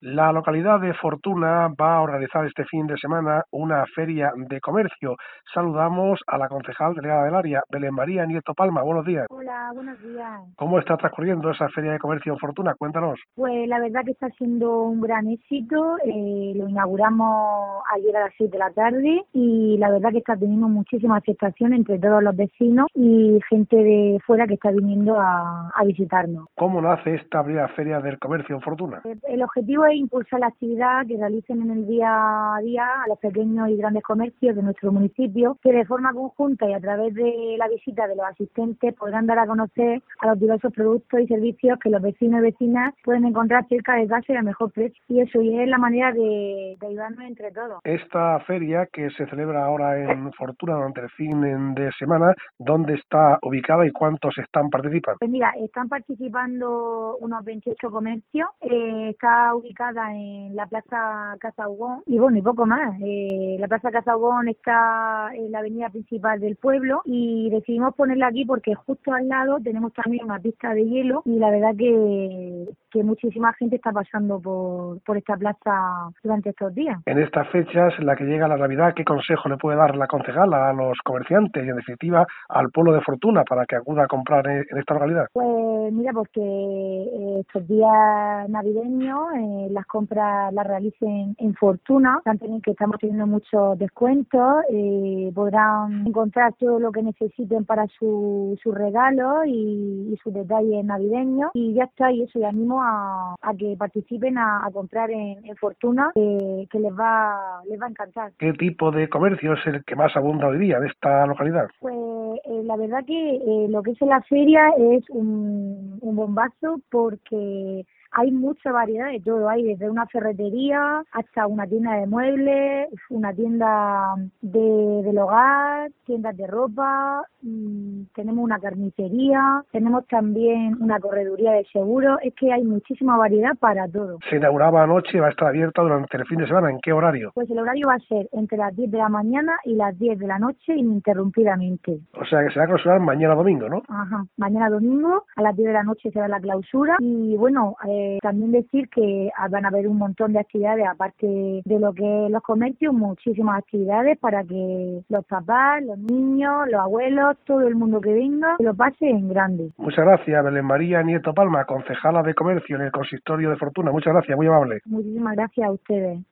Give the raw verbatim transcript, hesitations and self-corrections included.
La localidad de Fortuna va a organizar este fin de semana una feria de comercio. Saludamos a la concejal delegada del área, Belén María Nieto Palma. Buenos días. Hola, buenos días. ¿Cómo está transcurriendo esa feria de comercio en Fortuna? Cuéntanos. Pues la verdad que está siendo un gran éxito. Eh, lo inauguramos ayer a las seis de la tarde y la verdad que está teniendo muchísima aceptación entre todos los vecinos y gente de fuera que está viniendo a, a visitarnos. ¿Cómo nace esta primera feria del comercio en Fortuna? Eh, El objetivo es impulsar la actividad que realicen en el día a día a los pequeños y grandes comercios de nuestro municipio, que de forma conjunta y a través de la visita de los asistentes podrán dar a conocer a los diversos productos y servicios que los vecinos y vecinas pueden encontrar cerca de casa y a mejor precio. Y eso y es la manera de, de ayudarnos entre todos. Esta feria que se celebra ahora en Fortuna durante el fin de semana, ¿dónde está ubicada y cuántos están participando? Pues mira, están participando unos veintiocho comercios. Eh, está ubicada en la Plaza Casa Ugón y bueno, y poco más. Eh, la Plaza Casa Ugón está en la avenida principal del pueblo y decidimos ponerla aquí porque justo al lado tenemos también una pista de hielo y la verdad que, que muchísima gente está pasando por, por esta plaza durante estos días. En estas fechas en la que llega la Navidad, ¿qué consejo le puede dar la concejala a los comerciantes y en definitiva al pueblo de Fortuna para que acuda a comprar en en esta localidad? Pues mira, porque eh, estos días navideños eh, las compras las realicen en Fortuna, también que estamos teniendo muchos descuentos, eh, podrán encontrar todo lo que necesiten para su, sus regalos y, y sus detalles navideños y ya está, y eso, y animo a, a que participen a, a comprar en, en Fortuna, eh, que les va les va a encantar. ¿Qué tipo de comercio es el que más abunda hoy día en esta localidad? Pues eh, la verdad que eh, lo que es en la feria es un, un bombazo porque hay mucha variedad de todo. Hay desde una ferretería hasta una tienda de muebles, una tienda de, del hogar, tiendas de ropa, mmm, tenemos una carnicería, tenemos también una correduría de seguros. Es que hay muchísima variedad para todo. Se inauguraba anoche y va a estar abierta durante el fin de semana. ¿En qué horario? Pues el horario va a ser entre las diez de la mañana y las diez de la noche ininterrumpidamente. O sea que se va a clausurar mañana domingo, ¿no? Ajá. Mañana domingo a las diez de la noche será la clausura y bueno, eh, también decir que van a haber un montón de actividades aparte de lo que es los comercios, muchísimas actividades para que los papás, los niños, los abuelos, todo el mundo que venga lo pase en grande. Muchas gracias, Belén María Nieto Palma, concejala de comercio en el consistorio de Fortuna. Muchas gracias, muy amable. Muchísimas gracias a ustedes.